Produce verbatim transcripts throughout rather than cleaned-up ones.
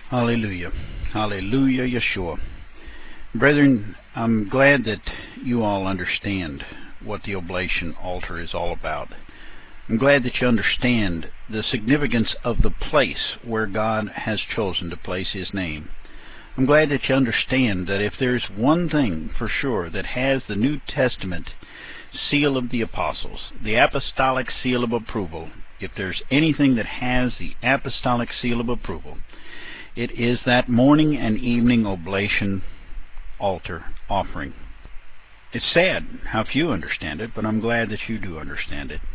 Hallelujah. Hallelujah, Yeshua. Brethren, I'm glad that you all understand what the oblation altar is all about. I'm glad that you understand the significance of the place where God has chosen to place His name. I'm glad that you understand that if there's one thing for sure that has the New Testament seal of the apostles, the apostolic seal of approval, if there's anything that has the apostolic seal of approval, it is that morning and evening oblation altar offering. It's sad how few understand it, but I'm glad that you do understand it.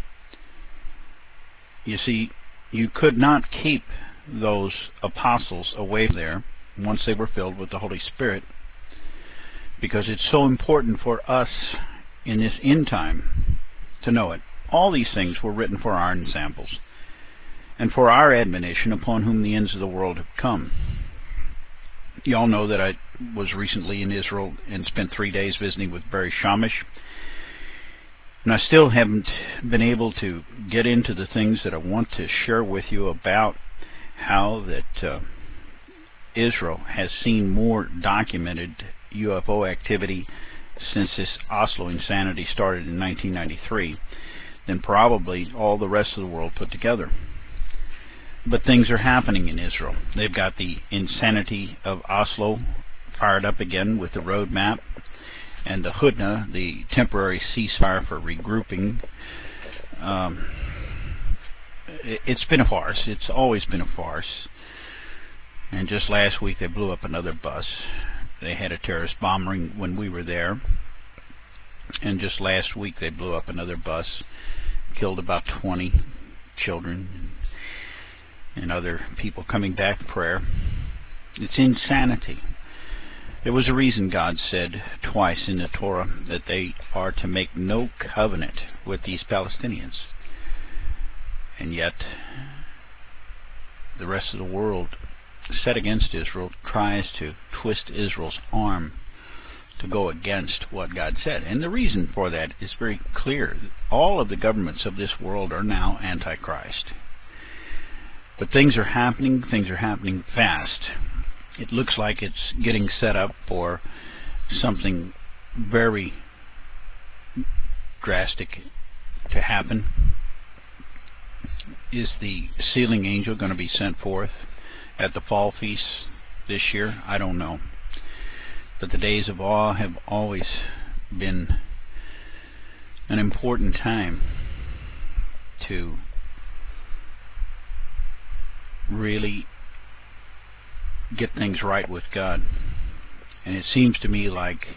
You see, you could not keep those apostles away from there once they were filled with the Holy Spirit, because it's so important for us in this end time to know it. All these things were written for our ensamples and for our admonition, upon whom the ends of the world have come. You all know that I was recently in Israel and spent three days visiting with Barry Shamish, and I still haven't been able to get into the things that I want to share with you about how that uh, Israel has seen more documented U F O activity since this Oslo insanity started in nineteen ninety-three than probably all the rest of the world put together. But things are happening in Israel. They've got the insanity of Oslo fired up again with the roadmap, and the Hudna, the temporary ceasefire for regrouping. Um, it's been a farce. It's always been a farce. And just last week they blew up another bus. They had a terrorist bombing when we were there. And just last week they blew up another bus, killed about twenty children and other people coming back to prayer. It's insanity. There was a reason God said twice in the Torah that they are to make no covenant with these Palestinians. And yet the rest of the world, set against Israel, tries to twist Israel's arm to go against what God said. And the reason for that is very clear. All of the governments of this world are now antichrist. But things are happening, things are happening fast. It looks like it's getting set up for something very drastic to happen. Is the sealing angel going to be sent forth at the fall feast this year? I don't know. But the days of awe have always been an important time to really get things right with God. And it seems to me like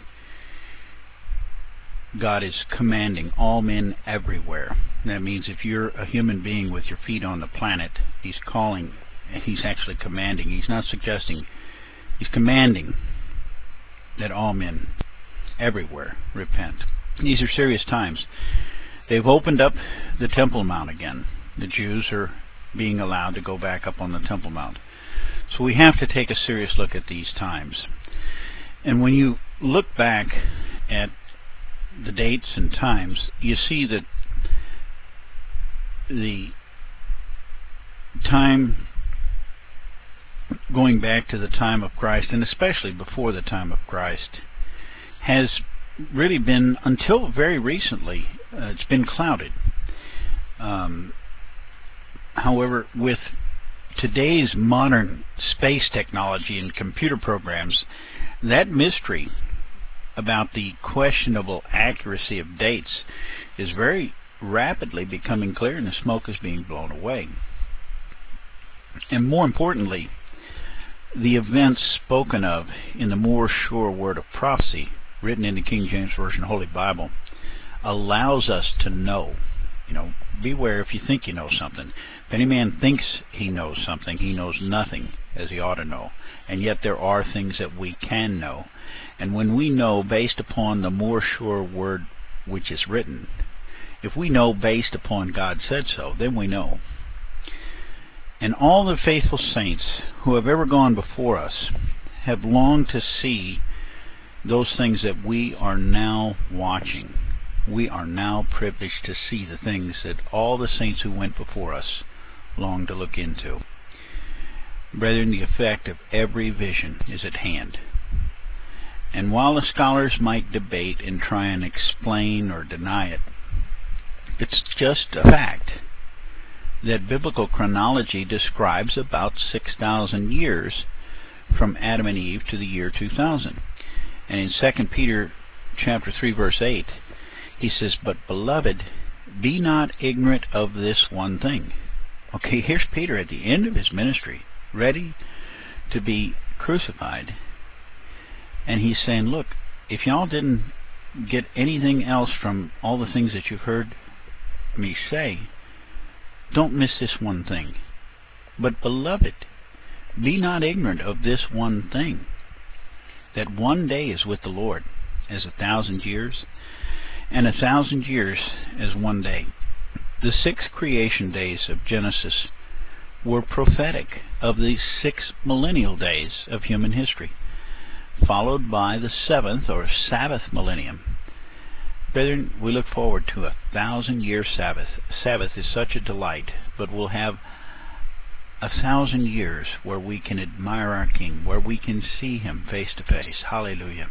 God is commanding all men everywhere. That means if you're a human being with your feet on the planet, He's calling, He's actually commanding. He's not suggesting, He's commanding that all men everywhere repent. These are serious times. They've opened up the Temple Mount again. The Jews are being allowed to go back up on the Temple Mount. So we have to take a serious look at these times. And when you look back at the dates and times, you see that the time going back to the time of Christ, and especially before the time of Christ, has really been, until very recently, uh, it's been clouded. Um, however, with today's modern space technology and computer programs, that mystery about the questionable accuracy of dates is very rapidly becoming clear, and the smoke is being blown away. And more importantly, the events spoken of in the more sure word of prophecy, written in the King James Version Holy Bible, allows us to know. You know, beware if you think you know something. If any man thinks he knows something, he knows nothing as he ought to know. And yet there are things that we can know. And when we know based upon the more sure word which is written, if we know based upon God said so, then we know. And all the faithful saints who have ever gone before us have longed to see those things that we are now watching. We are now privileged to see the things that all the saints who went before us longed to look into. Brethren, the effect of every vision is at hand. And while the scholars might debate and try and explain or deny it, it's just a fact that biblical chronology describes about six thousand years from Adam and Eve to the year two thousand. And in Second Peter chapter three verse eight, he says, "But beloved, be not ignorant of this one thing." Okay, here's Peter at the end of his ministry, ready to be crucified. And he's saying, look, if y'all didn't get anything else from all the things that you've heard me say, don't miss this one thing. But beloved, be not ignorant of this one thing, that one day is with the Lord as a thousand years, and a thousand years as one day. The six creation days of Genesis were prophetic of the six millennial days of human history, followed by the seventh or Sabbath millennium. Brethren, we look forward to a thousand-year Sabbath. Sabbath is such a delight, but we'll have a thousand years where we can admire our King, where we can see Him face to face. Hallelujah.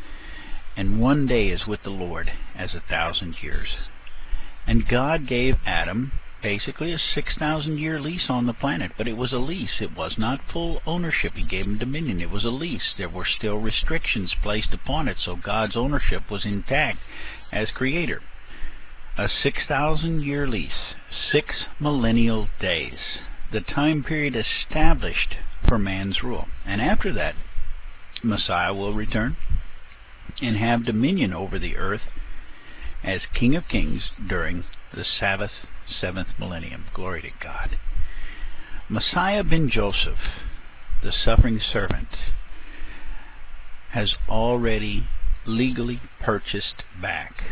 And one day is with the Lord as a thousand years. And God gave Adam basically a six thousand year lease on the planet, but it was a lease. It was not full ownership. He gave him dominion. It was a lease. There were still restrictions placed upon it, so God's ownership was intact as creator. A six thousand year lease, six millennial days, the time period established for man's rule. And after that, Messiah will return and have dominion over the earth as King of Kings during the Sabbath seventh millennium. Glory to God. Messiah ben Joseph, the suffering servant, has already legally purchased back.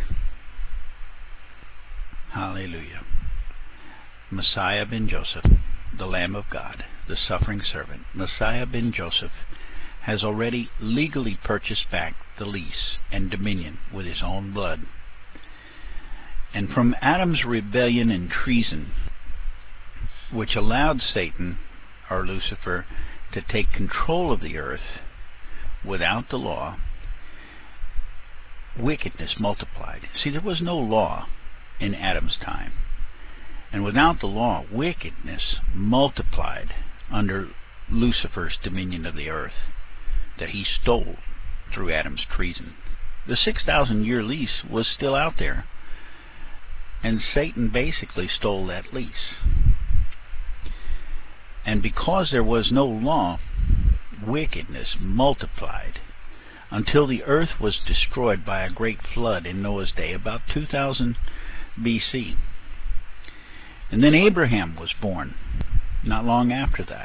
Hallelujah. Messiah ben Joseph, the Lamb of God, the suffering servant, Messiah ben Joseph, has already legally purchased back the lease and dominion with his own blood. And from Adam's rebellion and treason, which allowed Satan, or Lucifer, to take control of the earth without the law, wickedness multiplied. See, there was no law in Adam's time. And without the law, wickedness multiplied under Lucifer's dominion of the earth that he stole through Adam's treason. The six thousand year lease was still out there, and Satan basically stole that lease. And because there was no law, wickedness multiplied until the earth was destroyed by a great flood in Noah's day, about two thousand B C. And then Abraham was born not long after that.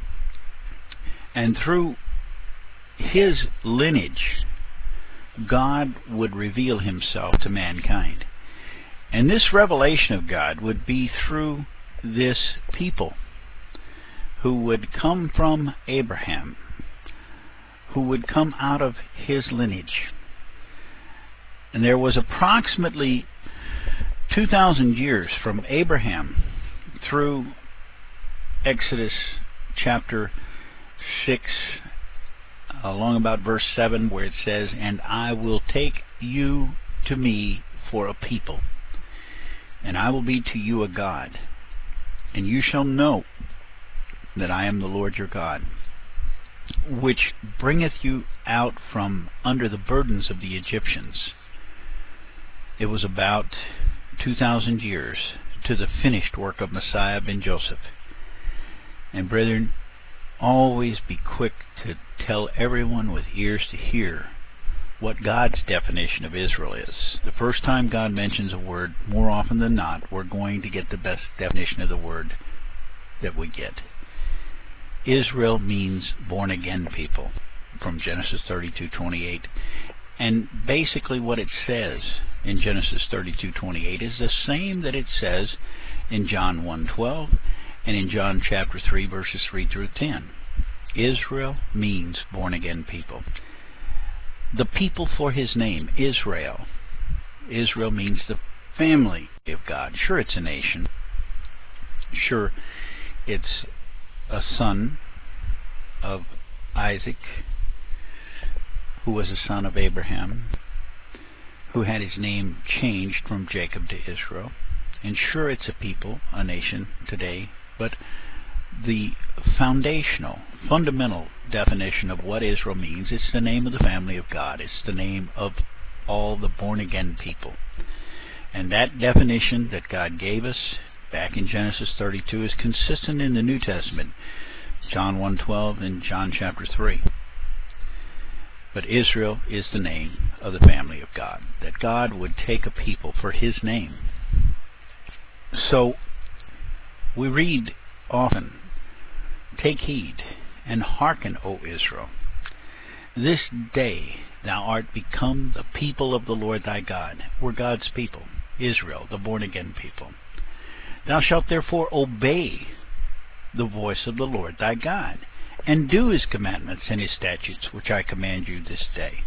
And through his lineage, God would reveal himself to mankind. And this revelation of God would be through this people who would come from Abraham, who would come out of his lineage. And there was approximately two thousand years from Abraham through Exodus chapter six, along about verse seven, where it says, "And I will take you to me for a people, and I will be to you a God, and you shall know that I am the Lord your God, which bringeth you out from under the burdens of the Egyptians." It was about two thousand years to the finished work of Messiah ben Joseph. And brethren, always be quick to tell everyone with ears to hear what God's definition of Israel is. The first time God mentions a word, more often than not, we're going to get the best definition of the word that we get. Israel means born-again people, from Genesis thirty-two twenty-eight. And basically what it says in Genesis thirty-two twenty-eight is the same that it says in John one twelve and in John chapter three verses three through ten. Israel means born-again people. The people for his name, Israel. Israel means the family of God. Sure, it's a nation. Sure, it's a son of Isaac, who was a son of Abraham, who had his name changed from Jacob to Israel. And sure, it's a people, a nation today, but the foundational, fundamental definition of what Israel means, it's the name of the family of God. It's the name of all the born-again people. And that definition that God gave us back in Genesis thirty-two is consistent in the New Testament, John one twelve and John chapter three. But Israel is the name of the family of God, that God would take a people for his name. So we read often, "Take heed and hearken, O Israel. This day thou art become the people of the Lord thy God." We're God's people, Israel, the born-again people. "Thou shalt therefore obey the voice of the Lord thy God, and do his commandments and his statutes, which I command you this day."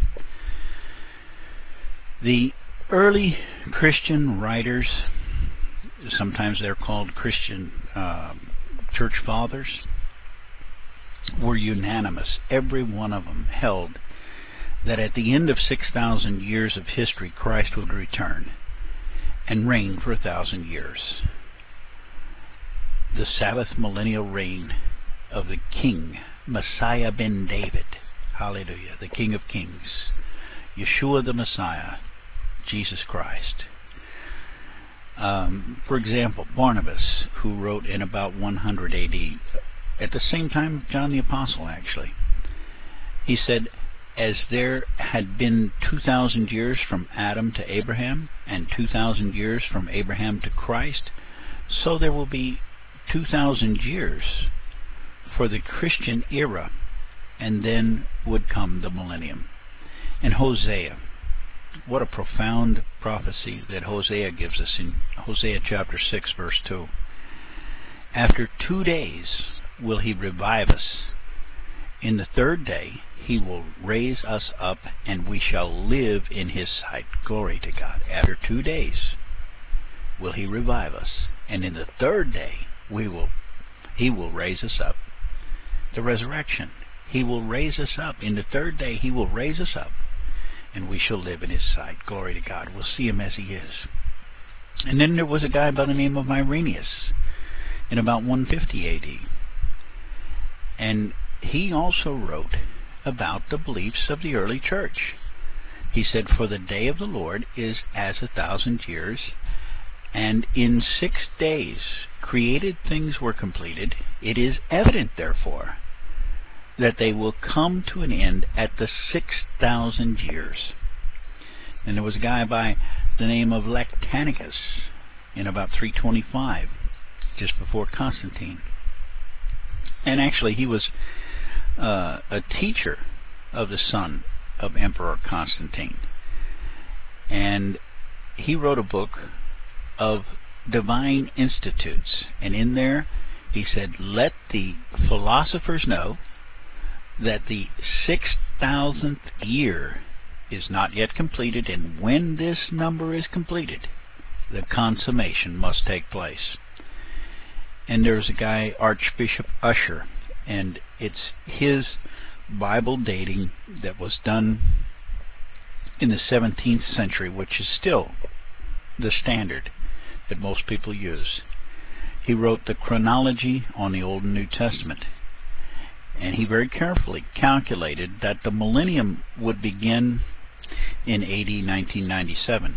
The early Christian writers, sometimes they're called Christian uh, church fathers, were unanimous. Every one of them held that at the end of six thousand years of history, Christ would return and reign for a thousand years. The Sabbath millennial reign of the King, Messiah ben David, hallelujah, the King of Kings, Yeshua the Messiah, Jesus Christ. Um, for example, Barnabas, who wrote in about one hundred A D, at the same time John the Apostle actually, he said, "As there had been two thousand years from Adam to Abraham, and two thousand years from Abraham to Christ, so there will be two thousand years for the Christian era, and then would come the millennium." And Hosea, what a profound prophecy that Hosea gives us in Hosea chapter six verse two. "After two days will he revive us. In the third day he will raise us up, and we shall live in his sight." Glory to God. After two days will he revive us, and in the third day we will he will raise us up. The resurrection. He will raise us up. In the third day he will raise us up, and we shall live in his sight. Glory to God. We'll see him as he is. And then there was a guy by the name of Irenaeus in about one fifty A D. And he also wrote about the beliefs of the early church. He said, "For the day of the Lord is as a thousand years, and in six days created things were completed. It is evident, therefore, that they will come to an end at the six thousand years." And there was a guy by the name of Lactantius in about three twenty-five, just before Constantine. And actually he was uh, a teacher of the son of Emperor Constantine. And he wrote a book of divine institutes. And in there he said, "Let the philosophers know that the six thousandth year is not yet completed, and when this number is completed, the consummation must take place." And there's a guy, Archbishop Usher, and it's his Bible dating that was done in the seventeenth century, which is still the standard that most people use. He wrote the chronology on the Old and New Testament, and he very carefully calculated that the millennium would begin in A D nineteen ninety-seven.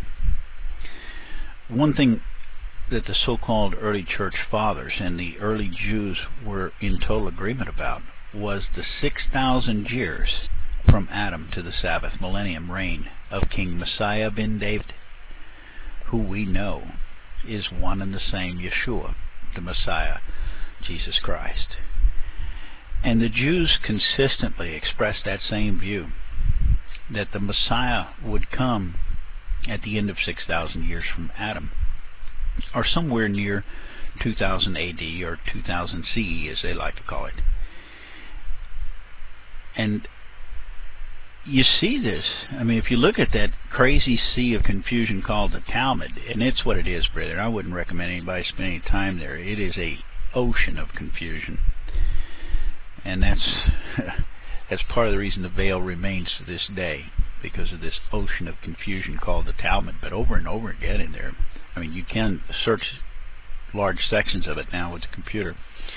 One thing that the so-called early church fathers and the early Jews were in total agreement about was the six thousand years from Adam to the Sabbath millennium reign of King Messiah ben David, who we know is one and the same Yeshua, the Messiah, Jesus Christ. And the Jews consistently expressed that same view, that the Messiah would come at the end of six thousand years from Adam, or somewhere near two thousand A D or two thousand C E, as they like to call it. And you see this, I mean, if you look at that crazy sea of confusion called the Talmud, and it's what it is, brethren. I wouldn't recommend anybody spend any time there. It is a ocean of confusion. And that's That's part of the reason the veil remains to this day, because of this ocean of confusion called the Talmud. But over and over again in there, I mean, you can search large sections of it now with the computer.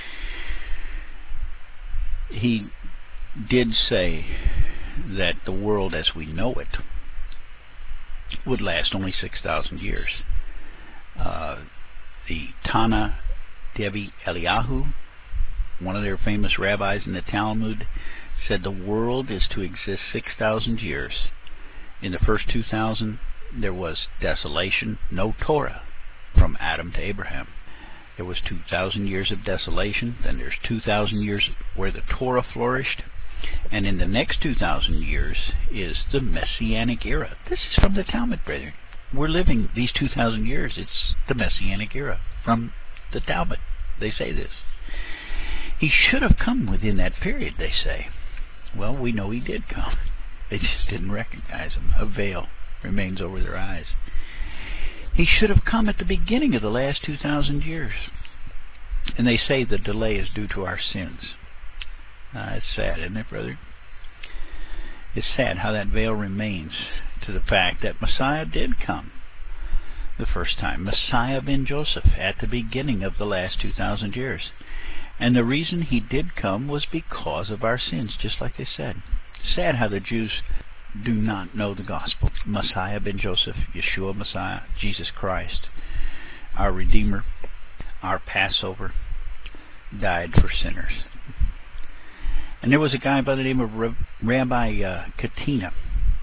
He did say that the world as we know it would last only six thousand years. Uh, the Tana Devi Eliyahu, one of their famous rabbis in the Talmud, said the world is to exist six thousand years. In the first two thousand, there was desolation, no Torah, from Adam to Abraham. There was two thousand years of desolation, then there's two thousand years where the Torah flourished, and in the next two thousand years is the Messianic era. This is from the Talmud, brethren. We're living these two thousand years. It's the Messianic era from the Talmud. They say this. He should have come within that period, they say. Well, we know he did come. They just didn't recognize him. A veil remains over their eyes. He should have come at the beginning of the last two thousand years. And they say the delay is due to our sins. Uh, it's sad, isn't it, brother? It's sad how that veil remains to the fact that Messiah did come the first time. Messiah ben Joseph at the beginning of the last two thousand years. And the reason he did come was because of our sins, just like they said. Sad how the Jews do not know the gospel. Messiah ben Joseph, Yeshua Messiah, Jesus Christ, our Redeemer, our Passover, died for sinners. And there was a guy by the name of Rabbi uh, Katina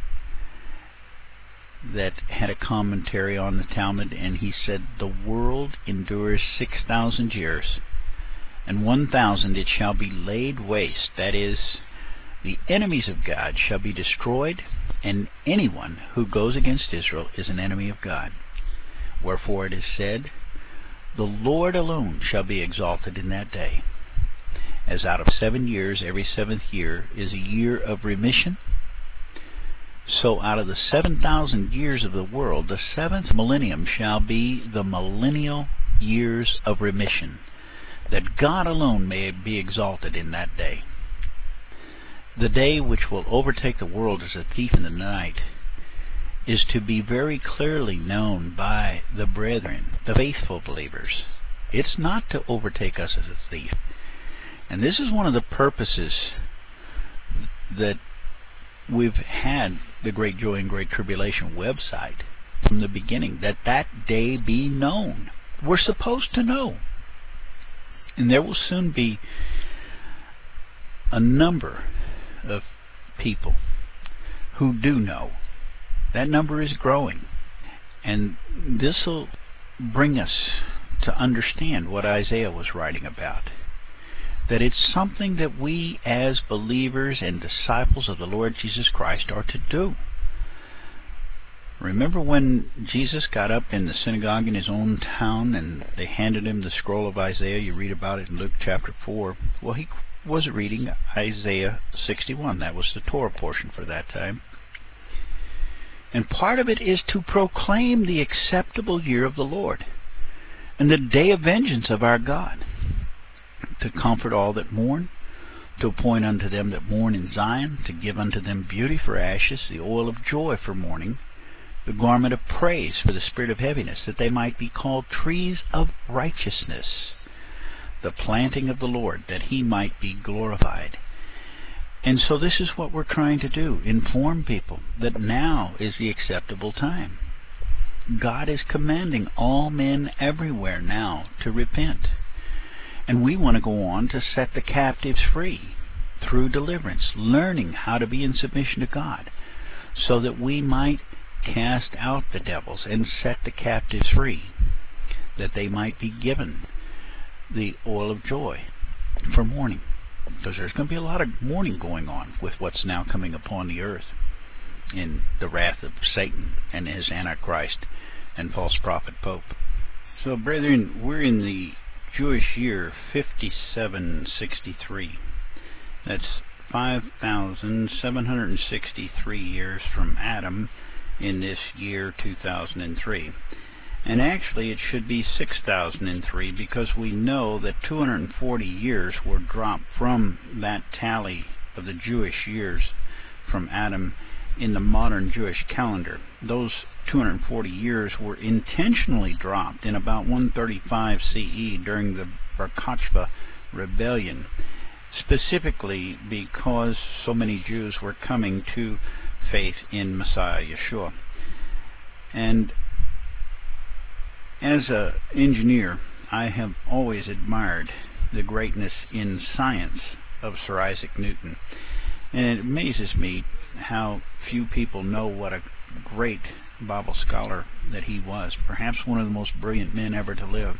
that had a commentary on the Talmud, and he said, the world endures six thousand years, and one thousand it shall be laid waste. That is, the enemies of God shall be destroyed, and anyone who goes against Israel is an enemy of God. Wherefore it is said, the Lord alone shall be exalted in that day. As out of seven years, every seventh year is a year of remission, so out of the seven thousand years of the world, the seventh millennium shall be the millennial years of remission, that God alone may be exalted in that day. The day which will overtake the world as a thief in the night is to be very clearly known by the brethren, the faithful believers. It's not to overtake us as a thief. And this is one of the purposes that we've had the Great Joy and Great Tribulation website from the beginning, that that day be known. We're supposed to know. And there will soon be a number of people who do know. That number is growing. And this will bring us to understand what Isaiah was writing about. That it's something that we as believers and disciples of the Lord Jesus Christ are to do. Remember when Jesus got up in the synagogue in his own town and they handed him the scroll of Isaiah? You read about it in Luke chapter four. Well, he was reading Isaiah sixty-one. That was the Torah portion for that time. And part of it is to proclaim the acceptable year of the Lord and the day of vengeance of our God, to comfort all that mourn, to appoint unto them that mourn in Zion, to give unto them beauty for ashes, the oil of joy for mourning, the garment of praise for the spirit of heaviness, that they might be called trees of righteousness, the planting of the Lord, that he might be glorified. And so this is what we're trying to do, inform people that now is the acceptable time. God is commanding all men everywhere now to repent. And we want to go on to set the captives free through deliverance, learning how to be in submission to God, so that we might cast out the devils and set the captives free, that they might be given the oil of joy for mourning. Because there's going to be a lot of mourning going on with what's now coming upon the earth in the wrath of Satan and his Antichrist and false prophet Pope. So, brethren, we're in the Jewish year fifty-seven sixty-three. That's five thousand seven hundred sixty-three years from Adam in this year two thousand three. And actually it should be six thousand three, because we know that two hundred forty years were dropped from that tally of the Jewish years from Adam in the modern Jewish calendar. Those two hundred forty years were intentionally dropped in about one thirty-five C E during the Bar Kokhba rebellion, specifically because so many Jews were coming to faith in Messiah Yeshua. And as an engineer, I have always admired the greatness in science of Sir Isaac Newton. And it amazes me how few people know what a great Bible scholar that he was, perhaps one of the most brilliant men ever to live.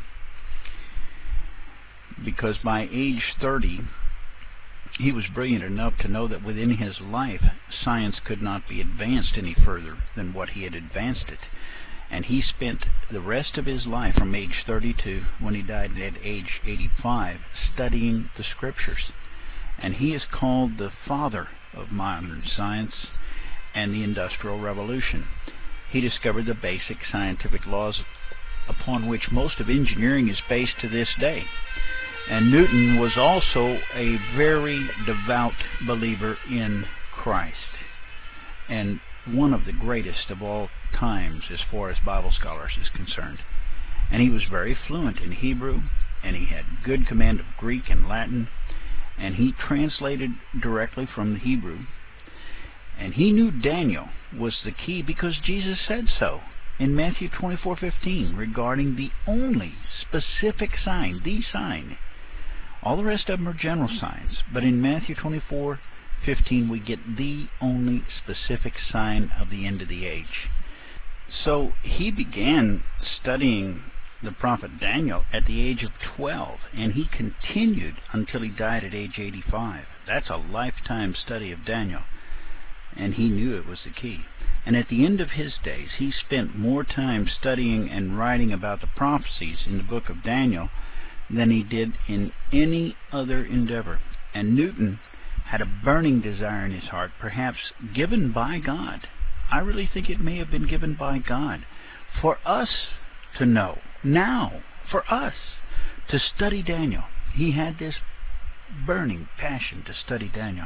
Because by age thirty, he was brilliant enough to know that within his life, science could not be advanced any further than what he had advanced it. And he spent the rest of his life from age thirty-two, when he died at age eighty-five, studying the scriptures. And he is called the father of modern science and the Industrial Revolution. He discovered the basic scientific laws upon which most of engineering is based to this day. And Newton was also a very devout believer in Christ, and one of the greatest of all times as far as Bible scholars is concerned. And he was very fluent in Hebrew, and he had good command of Greek and Latin, and he translated directly from the Hebrew. And he knew Daniel was the key because Jesus said so in Matthew twenty-four fifteen regarding the only specific sign, the sign. All the rest of them are general signs, but in Matthew twenty-four fifteen we get the only specific sign of the end of the age. So he began studying the prophet Daniel at the age of twelve, and he continued until he died at age eighty-five. That's a lifetime study of Daniel, and he knew it was the key. And at the end of his days, he spent more time studying and writing about the prophecies in the book of Daniel than he did in any other endeavor. And Newton had a burning desire in his heart, perhaps given by God. I really think it may have been given by God for us to know now, for us to study Daniel. He had this burning passion to study Daniel.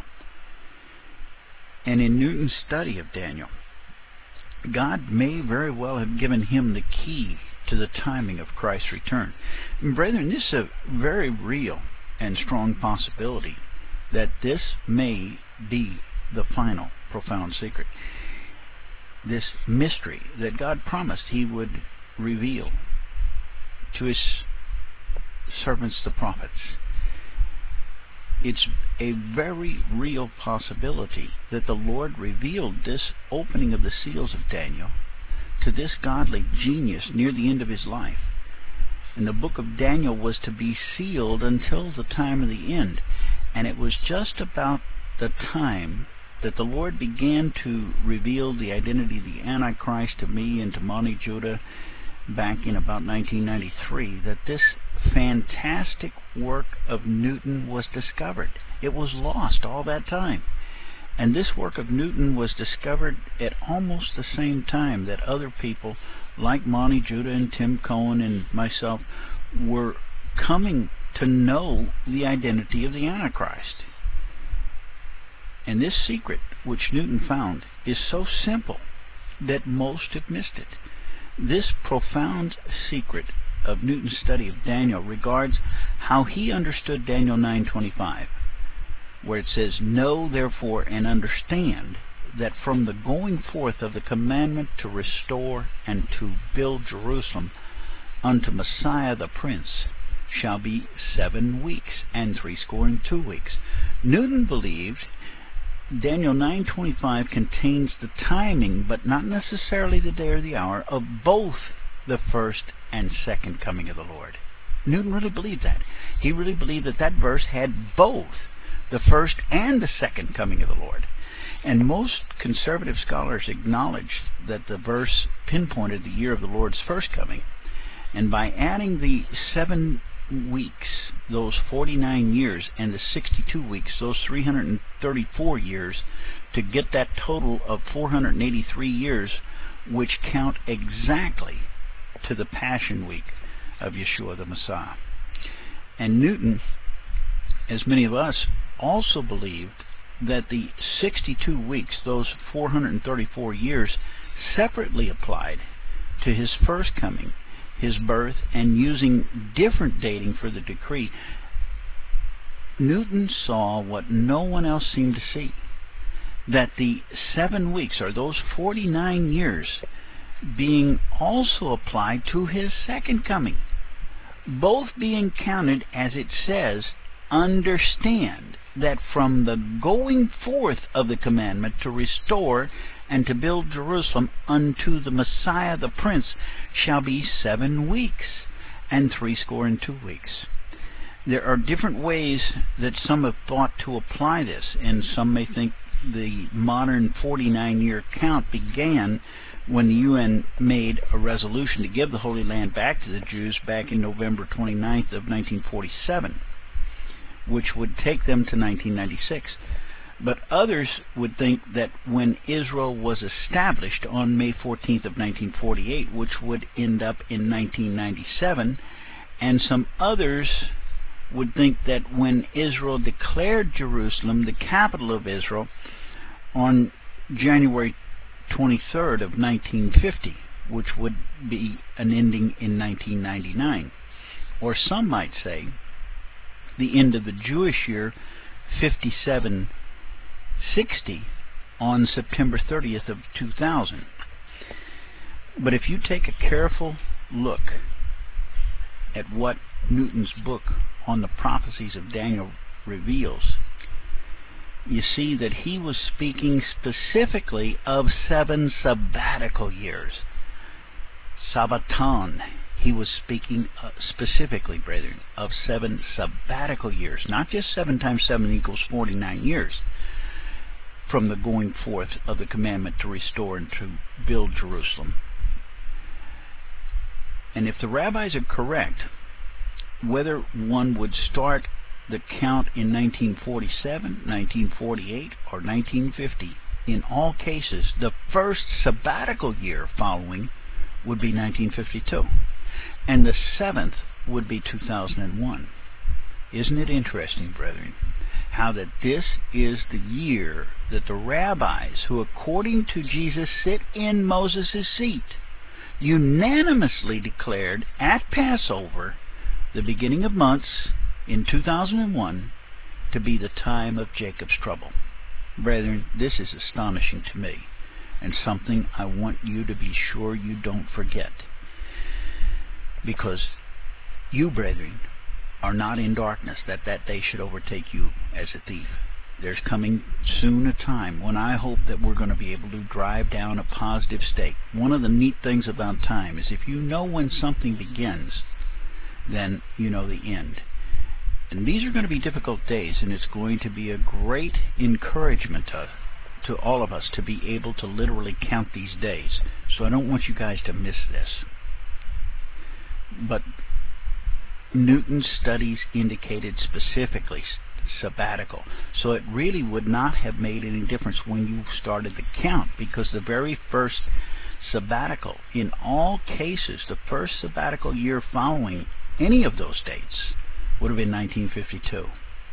And in Newton's study of Daniel, God may very well have given him the key to the timing of Christ's return. And brethren, this is a very real and strong possibility that this may be the final profound secret. This mystery that God promised he would reveal to his servants, the prophets. It's a very real possibility that the Lord revealed this opening of the seals of Daniel to this godly genius near the end of his life. And the book of Daniel was to be sealed until the time of the end. And it was just about the time that the Lord began to reveal the identity of the Antichrist to me and to Monty Judah back in about nineteen ninety-three that this fantastic work of Newton was discovered. It was lost all that time. And this work of Newton was discovered at almost the same time that other people like Monty Judah and Tim Cohen and myself were coming to know the identity of the Antichrist. And this secret which Newton found is so simple that most have missed it. This profound secret of Newton's study of Daniel regards how he understood Daniel nine twenty-five, where it says, "Know therefore and understand that from the going forth of the commandment to restore and to build Jerusalem unto Messiah the Prince shall be seven weeks and threescore and two weeks." Newton believed Daniel nine twenty-five contains the timing, but not necessarily the day or the hour, of both the first and second coming of the Lord. Newton really believed that. He really believed that that verse had both the first and the second coming of the Lord. And most conservative scholars acknowledge that the verse pinpointed the year of the Lord's first coming. And by adding the seven weeks, those forty-nine years, and the sixty-two weeks, those three hundred thirty-four years, to get that total of four hundred eighty-three years, which count exactly to the Passion Week of Yeshua the Messiah. And Newton, as many of us, also believed that the sixty-two weeks, those four hundred thirty-four years, separately applied to his first coming, his birth, and using different dating for the decree, Newton saw what no one else seemed to see, that the seven weeks, or those forty-nine years, being also applied to his second coming, both being counted, as it says, understand that from the going forth of the commandment to restore and to build Jerusalem unto the Messiah the Prince shall be seven weeks and threescore and two weeks. There are different ways that some have thought to apply this, and some may think the modern forty-nine year count began when the U N made a resolution to give the Holy Land back to the Jews back in November twenty-ninth of nineteen forty-seven, which would take them to nineteen ninety-six. But others would think that when Israel was established on May fourteenth of nineteen forty-eight, which would end up in nineteen ninety-seven, and some others would think that when Israel declared Jerusalem the capital of Israel on January twenty-third of nineteen fifty, which would be an ending in nineteen ninety-nine. Or some might say the end of the Jewish year fifty-seven sixty on September thirtieth of two thousand. But if you take a careful look at what Newton's book on the prophecies of Daniel reveals, you see that he was speaking specifically of seven sabbatical years. Sabbaton. He was speaking uh, specifically, brethren, of seven sabbatical years, not just seven times seven equals forty-nine years, from the going forth of the commandment to restore and to build Jerusalem. And if the rabbis are correct, whether one would start the count in nineteen forty-seven, nineteen forty-eight, or nineteen fifty, in all cases, the first sabbatical year following would be nineteen fifty-two, and the seventh would be two thousand one. Isn't it interesting, brethren, how that this is the year that the rabbis, who according to Jesus sit in Moses' seat, unanimously declared at Passover, the beginning of months in two thousand one, to be the time of Jacob's trouble. Brethren, this is astonishing to me, and something I want you to be sure you don't forget. Because you, brethren, are not in darkness, that that day should overtake you as a thief. There's coming soon a time when I hope that we're going to be able to drive down a positive stake. One of the neat things about time is if you know when something begins, then you know the end. And these are going to be difficult days, and it's going to be a great encouragement to, to all of us to be able to literally count these days. So I don't want you guys to miss this. But Newton's studies indicated specifically sabbatical. So it really would not have made any difference when you started the count, because the very first sabbatical, in all cases, the first sabbatical year following any of those dates would have been nineteen fifty-two.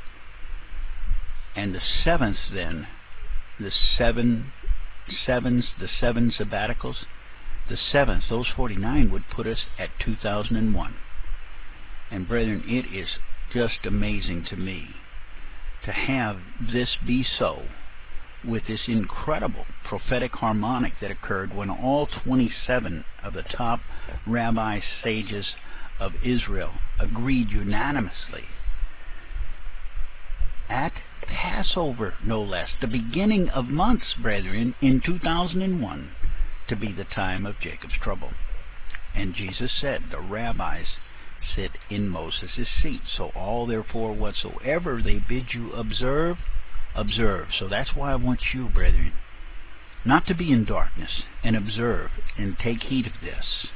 And the seventh then, the seven sevens, the seven sabbaticals, the seventh, those forty-nine, would put us at two thousand one. And brethren, it is just amazing to me to have this be so, with this incredible prophetic harmonic that occurred when all twenty-seven of the top rabbi sages of Israel agreed unanimously at Passover, no less, the beginning of months, brethren, in two thousand one, to be the time of Jacob's trouble. And Jesus said, the rabbis sit in Moses' seat. So all therefore whatsoever they bid you observe, observe. So that's why I want you, brethren, not to be in darkness, and observe and take heed of this.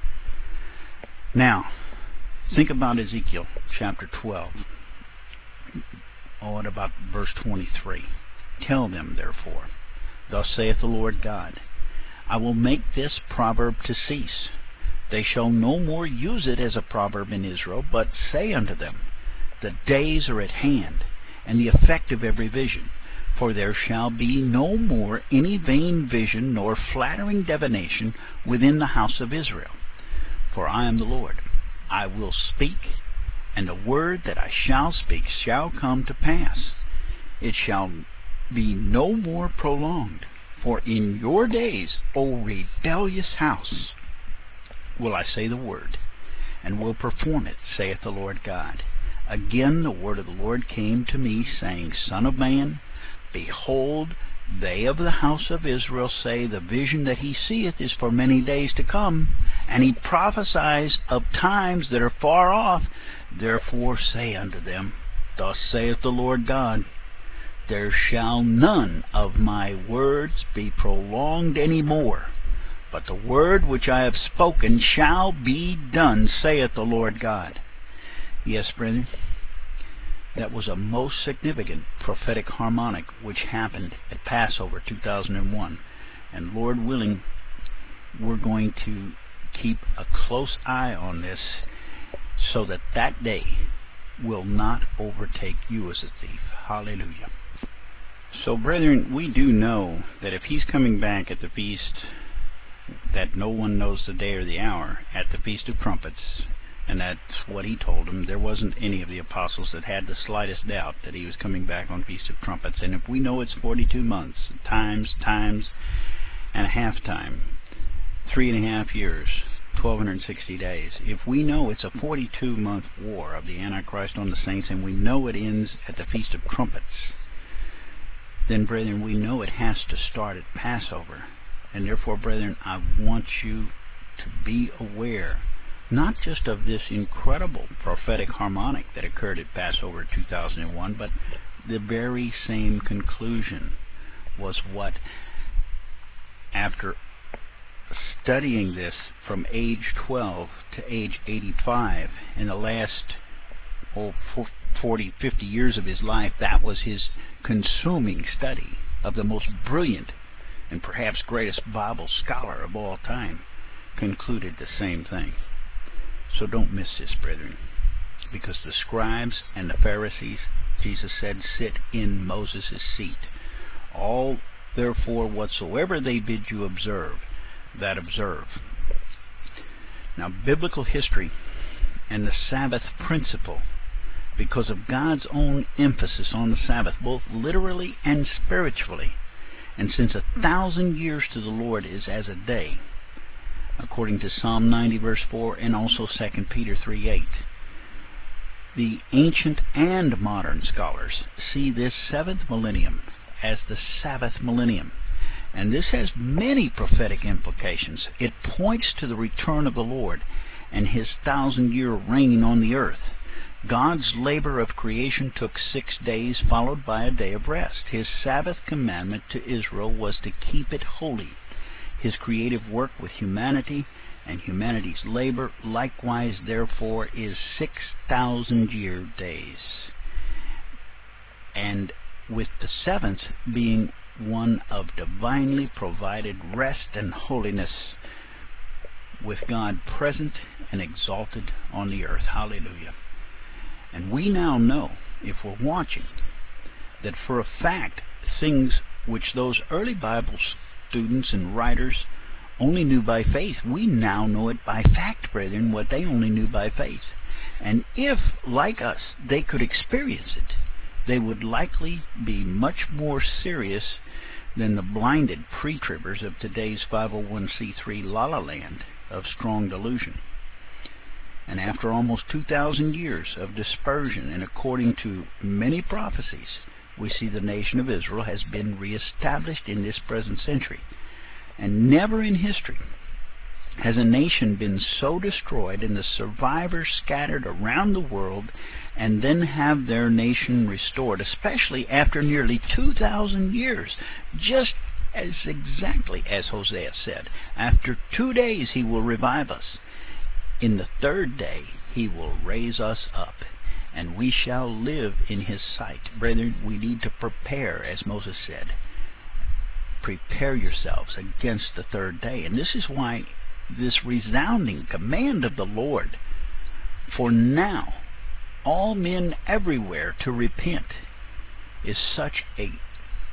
Now, think about Ezekiel chapter twelve. Oh, and about verse twenty-three. Tell them, therefore, thus saith the Lord God, I will make this proverb to cease. They shall no more use it as a proverb in Israel, but say unto them, the days are at hand, and the effect of every vision. For there shall be no more any vain vision nor flattering divination within the house of Israel. For I am the Lord. I will speak, and the word that I shall speak shall come to pass. It shall be no more prolonged. For in your days, O rebellious house, will I say the word, and will perform it, saith the Lord God. Again the word of the Lord came to me, saying, Son of man, behold, they of the house of Israel say, the vision that he seeth is for many days to come, and he prophesies of times that are far off. Therefore say unto them, Thus saith the Lord God, there shall none of my words be prolonged any more, but the word which I have spoken shall be done, saith the Lord God. Yes, brethren, that was a most significant prophetic harmonic which happened at Passover two thousand one. And Lord willing, we're going to keep a close eye on this so that that day will not overtake you as a thief. Hallelujah. So, brethren, we do know that if he's coming back at the feast, that no one knows the day or the hour, at the Feast of Trumpets, and that's what he told them. There wasn't any of the apostles that had the slightest doubt that he was coming back on Feast of Trumpets. And if we know it's forty-two months, times, times, and a half time, three and a half years, twelve hundred sixty days, if we know it's a forty-two month war of the Antichrist on the saints, and we know it ends at the Feast of Trumpets, then, brethren, we know it has to start at Passover. And therefore, brethren, I want you to be aware, not just of this incredible prophetic harmonic that occurred at Passover two thousand one, but the very same conclusion was what, after studying this from age twelve to age eighty-five, in the last oh, forty, fifty years of his life, that was his consuming study of the most brilliant and perhaps greatest Bible scholar of all time, concluded the same thing. So don't miss this, brethren, because the scribes and the Pharisees, Jesus said, sit in Moses' seat. All, therefore, whatsoever they bid you observe, that observe. Now, biblical history and the Sabbath principle, because of God's own emphasis on the Sabbath, both literally and spiritually, and since a thousand years to the Lord is as a day, according to Psalm ninety verse four and also Second Peter three eight. The ancient and modern scholars see this seventh millennium as the Sabbath millennium, and this has many prophetic implications. It points to the return of the Lord and his thousand-year reign on the earth. God's labor of creation took six days, followed by a day of rest. His Sabbath commandment to Israel was to keep it holy. His creative work with humanity and humanity's labor, likewise, therefore, is six thousand year days. And with the seventh being one of divinely provided rest and holiness, with God present and exalted on the earth. Hallelujah. And we now know, if we're watching, that for a fact, things which those early Bible students and writers only knew by faith, we now know it by fact, brethren, what they only knew by faith. And if, like us, they could experience it, they would likely be much more serious than the blinded pre-tribbers of today's five oh one c three la-la land of strong delusion. And after almost two thousand years of dispersion, and according to many prophecies, we see the nation of Israel has been reestablished in this present century. And never in history has a nation been so destroyed and the survivors scattered around the world and then have their nation restored, especially after nearly two thousand years, just as exactly as Hosea said. After two days he will revive us. In the third day he will raise us up, and we shall live in his sight. Brethren, we need to prepare, as Moses said. Prepare yourselves against the third day. And this is why this resounding command of the Lord, for now all men everywhere to repent, is such a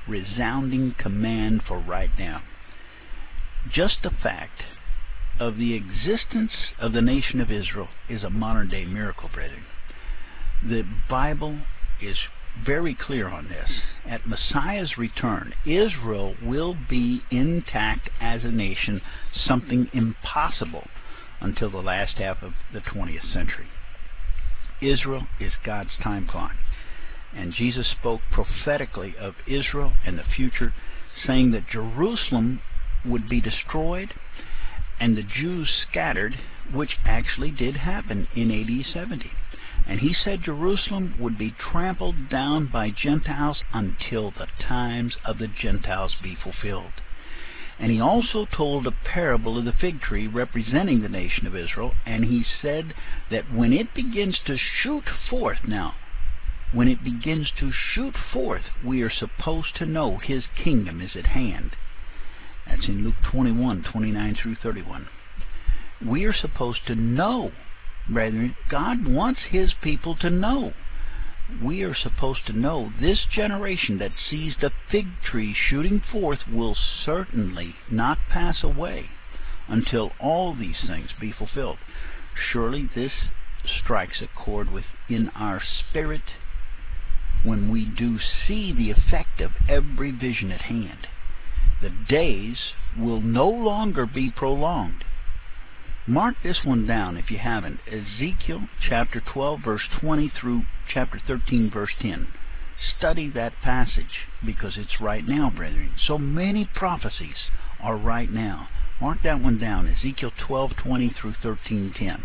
resounding command for right now. Just the fact of the existence of the nation of Israel is a modern-day miracle, brethren. The Bible is very clear on this. At Messiah's return, Israel will be intact as a nation, something impossible until the last half of the twentieth century. Israel is God's time clock, and Jesus spoke prophetically of Israel and the future, saying that Jerusalem would be destroyed and the Jews scattered, which actually did happen in A D seventy. And he said Jerusalem would be trampled down by Gentiles until the times of the Gentiles be fulfilled. And he also told a parable of the fig tree representing the nation of Israel, and he said that when it begins to shoot forth now, when it begins to shoot forth, we are supposed to know his kingdom is at hand. That's in Luke twenty-one, twenty-nine through thirty-one. We are supposed to know, brethren. God wants his people to know. We are supposed to know this generation that sees the fig tree shooting forth will certainly not pass away until all these things be fulfilled. Surely this strikes a chord within our spirit when we do see the effect of every vision at hand. The days will no longer be prolonged. Mark this one down if you haven't. Ezekiel chapter twelve verse twenty through chapter thirteen verse ten. Study that passage because it's right now, brethren. So many prophecies are right now. Mark that one down. Ezekiel twelve twenty through thirteen ten.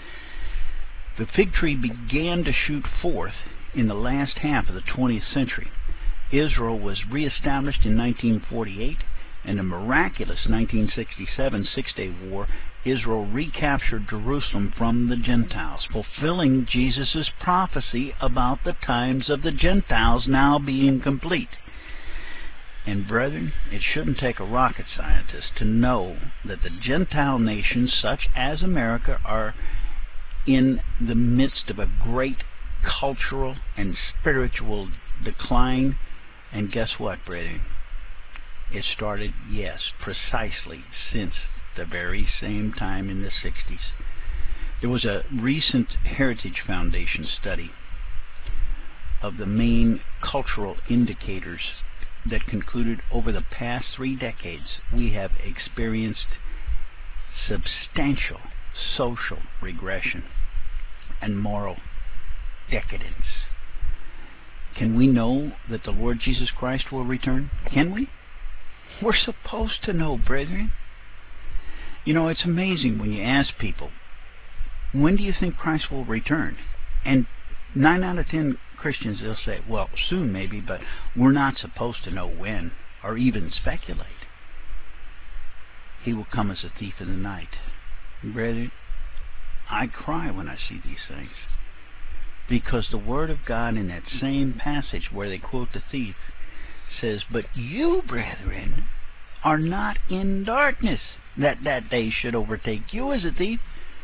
The fig tree began to shoot forth in the last half of the twentieth century. Israel was reestablished in nineteen forty-eight. In a miraculous nineteen sixty-seven Six-Day War, Israel recaptured Jerusalem from the Gentiles, fulfilling Jesus' prophecy about the times of the Gentiles now being complete. And brethren, it shouldn't take a rocket scientist to know that the Gentile nations, such as America, are in the midst of a great cultural and spiritual decline. And guess what, brethren? It started, yes, precisely since the very same time in the sixties. There was a recent Heritage Foundation study of the main cultural indicators that concluded over the past three decades we have experienced substantial social regression and moral decadence. Can we know that the Lord Jesus Christ will return? Can we? We're supposed to know, brethren. You know, it's amazing when you ask people, when do you think Christ will return? And nine out of ten Christians, they'll say, well, soon maybe, but we're not supposed to know when, or even speculate. He will come as a thief in the night. Brethren, I cry when I see these things. Because the Word of God in that same passage where they quote the thief says, but you, brethren, are not in darkness, that that day should overtake you as a thief.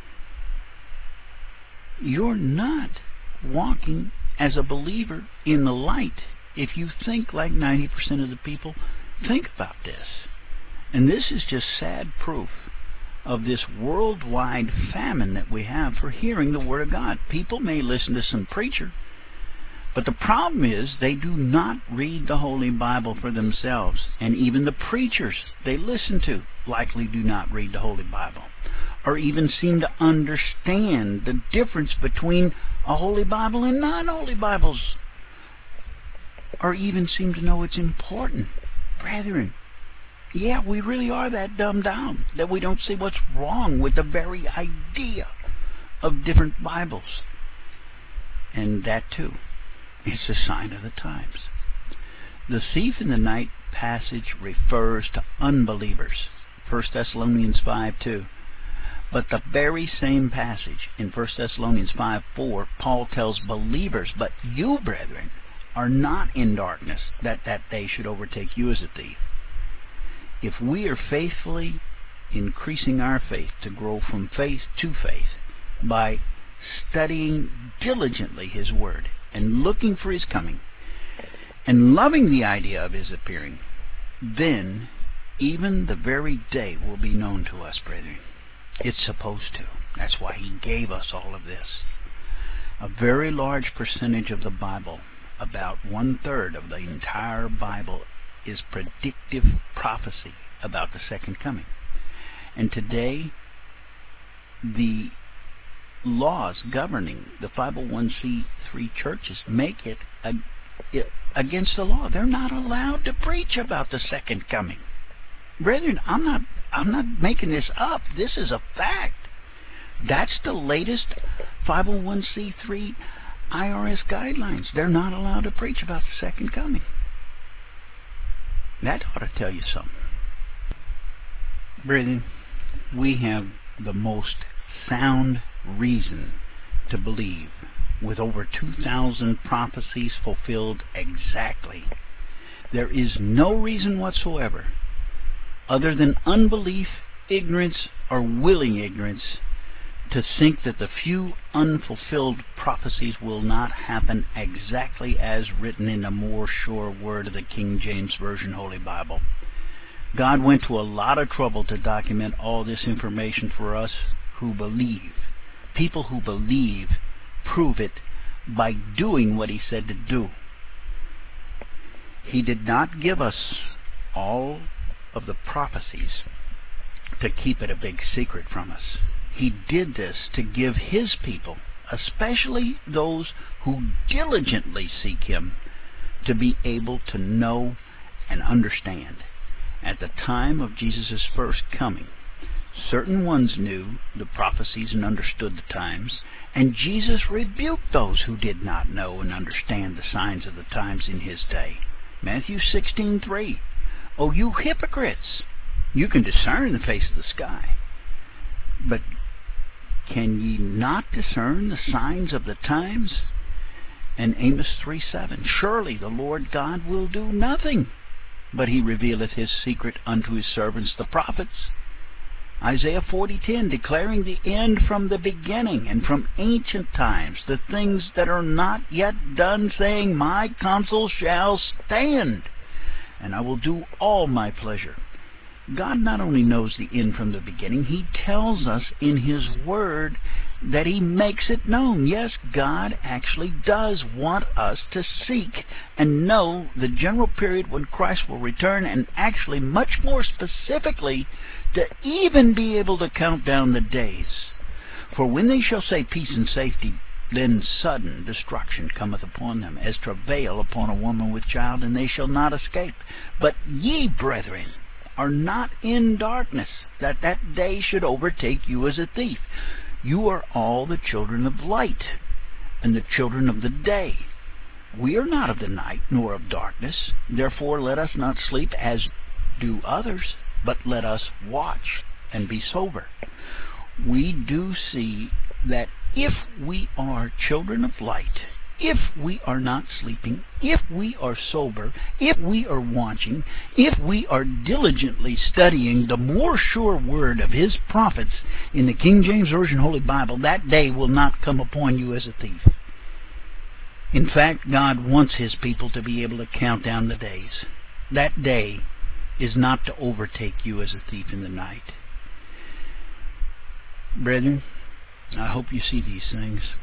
You're not walking as a believer in the light if you think like ninety percent of the people think about this. And this is just sad proof of this worldwide famine that we have for hearing the Word of God. People may listen to some preacher, but the problem is they do not read the Holy Bible for themselves. And even the preachers they listen to likely do not read the Holy Bible, or even seem to understand the difference between a Holy Bible and non-Holy Bibles, or even seem to know it's important. Brethren, yeah, we really are that dumbed down that we don't see what's wrong with the very idea of different Bibles. And that too, it's a sign of the times. The thief in the night passage refers to unbelievers. First Thessalonians five two. But the very same passage in First Thessalonians five four, Paul tells believers, but you, brethren, are not in darkness, that that day should overtake you as a thief. If we are faithfully increasing our faith to grow from faith to faith by studying diligently His Word and looking for His coming, and loving the idea of his appearing, then even the very day will be known to us, brethren. It's supposed to. That's why he gave us all of this. A very large percentage of the Bible, about one-third of the entire Bible, is predictive prophecy about the second coming. And today, the laws governing the five oh one c three churches make it against the law. They're not allowed to preach about the second coming. Brethren, I'm not I'm not making this up. This is a fact. That's the latest five oh one c three I R S guidelines. They're not allowed to preach about the second coming. That ought to tell you something. Brethren, we have the most sound reason to believe, with over two thousand prophecies fulfilled exactly. There is no reason whatsoever, other than unbelief, ignorance, or willing ignorance, to think that the few unfulfilled prophecies will not happen exactly as written in the more sure word of the King James Version Holy Bible. God went to a lot of trouble to document all this information for us who believe. People who believe prove it by doing what he said to do. He did not give us all of the prophecies to keep it a big secret from us. He did this to give his people, especially those who diligently seek him, to be able to know and understand. At the time of Jesus' first coming, certain ones knew the prophecies and understood the times, and Jesus rebuked those who did not know and understand the signs of the times in his day. Matthew sixteen three. Oh, you hypocrites! You can discern the face of the sky, but can ye not discern the signs of the times? And Amos three seven. Surely the Lord God will do nothing, but he revealeth his secret unto his servants the prophets. Isaiah forty ten, declaring the end from the beginning and from ancient times, the things that are not yet done, saying, my counsel shall stand, and I will do all my pleasure. God not only knows the end from the beginning, he tells us in his word that he makes it known. Yes, God actually does want us to seek and know the general period when Christ will return, and actually much more specifically to even be able to count down the days. For when they shall say peace and safety, then sudden destruction cometh upon them, as travail upon a woman with child, and they shall not escape. But ye, brethren, are not in darkness, that that day should overtake you as a thief. You are all the children of light, and the children of the day. We are not of the night, nor of darkness. Therefore let us not sleep as do others, but let us watch and be sober. We do see that if we are children of light, if we are not sleeping, if we are sober, if we are watching, if we are diligently studying the more sure word of his prophets in the King James Version Holy Bible, that day will not come upon you as a thief. In fact, God wants his people to be able to count down the days. That day is not to overtake you as a thief in the night. Brethren, I hope you see these things.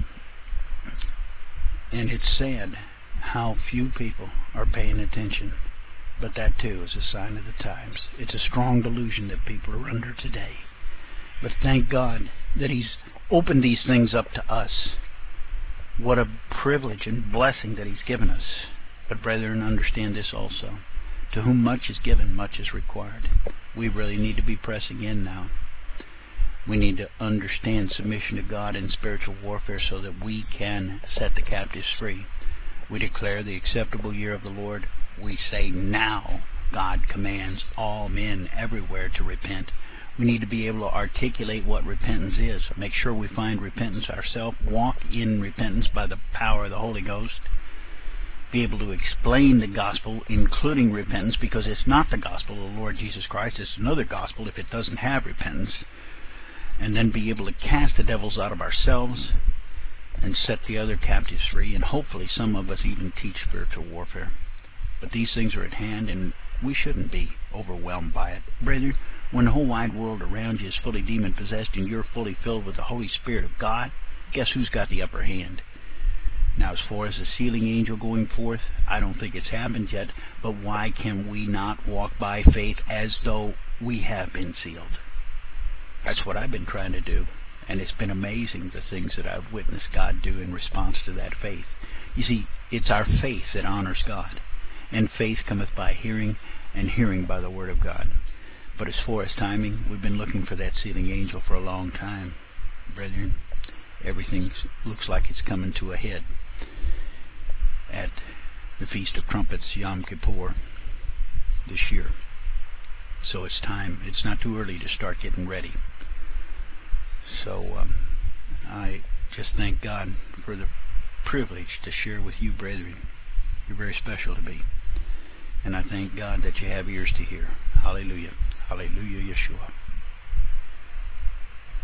And it's sad how few people are paying attention. But that too is a sign of the times. It's a strong delusion that people are under today. But thank God that he's opened these things up to us. What a privilege and blessing that he's given us. But brethren, understand this also. To whom much is given, much is required. We really need to be pressing in now. We need to understand submission to God in spiritual warfare so that we can set the captives free. We declare the acceptable year of the Lord. We say now God commands all men everywhere to repent. We need to be able to articulate what repentance is. Make sure we find repentance ourselves. Walk in repentance by the power of the Holy Ghost. Be able to explain the gospel, including repentance, because it's not the gospel of the Lord Jesus Christ. It's another gospel if it doesn't have repentance. And then be able to cast the devils out of ourselves and set the other captives free. And hopefully some of us even teach spiritual warfare. But these things are at hand, and we shouldn't be overwhelmed by it. Brethren, when the whole wide world around you is fully demon-possessed and you're fully filled with the Holy Spirit of God, guess who's got the upper hand? Now, as far as the sealing angel going forth, I don't think it's happened yet, but why can we not walk by faith as though we have been sealed? That's what I've been trying to do, and it's been amazing the things that I've witnessed God do in response to that faith. You see, it's our faith that honors God, and faith cometh by hearing, and hearing by the word of God. But as far as timing, we've been looking for that sealing angel for a long time. Brethren, everything looks like it's coming to a head at the Feast of Trumpets, Yom Kippur, this year. So it's time. It's not too early to start getting ready. So um, I just thank God for the privilege to share with you, brethren. You're very special to me. And I thank God that you have ears to hear. Hallelujah. Hallelujah, Yeshua.